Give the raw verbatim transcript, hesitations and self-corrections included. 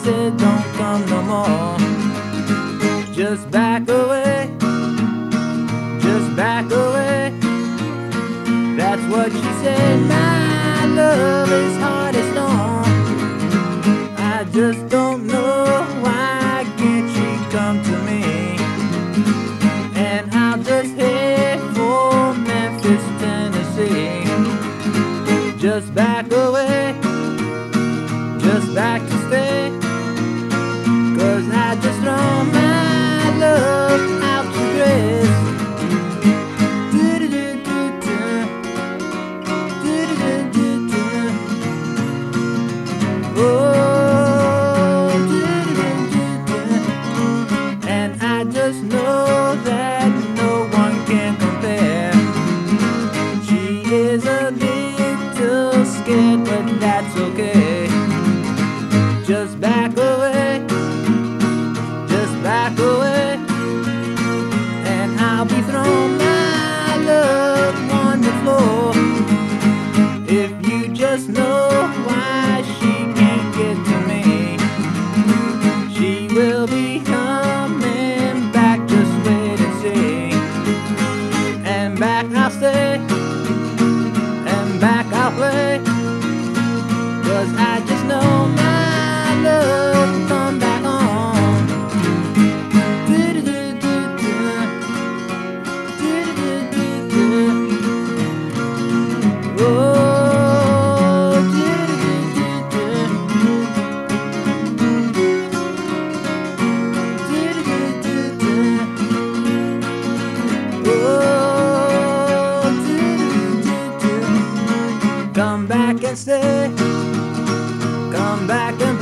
said don't come no more. Just back away, just back away. That's what she said. My love is hard as stone. I just don't know why can't she come to me. And I'll just head for Memphis, Tennessee. Just back away, just back to stay. Cause I just throw my love out to grace. And I just know that no one can compare. She is a little scared, but that's okay. Just back away, just back away. And I'll be throwing my love on the floor. If you just know why she can't get to me, she will be coming back, just wait and see. And back I'll stay, and back I'll play. Cause I just know my love will come back home. Oh, come back and stay. Come back and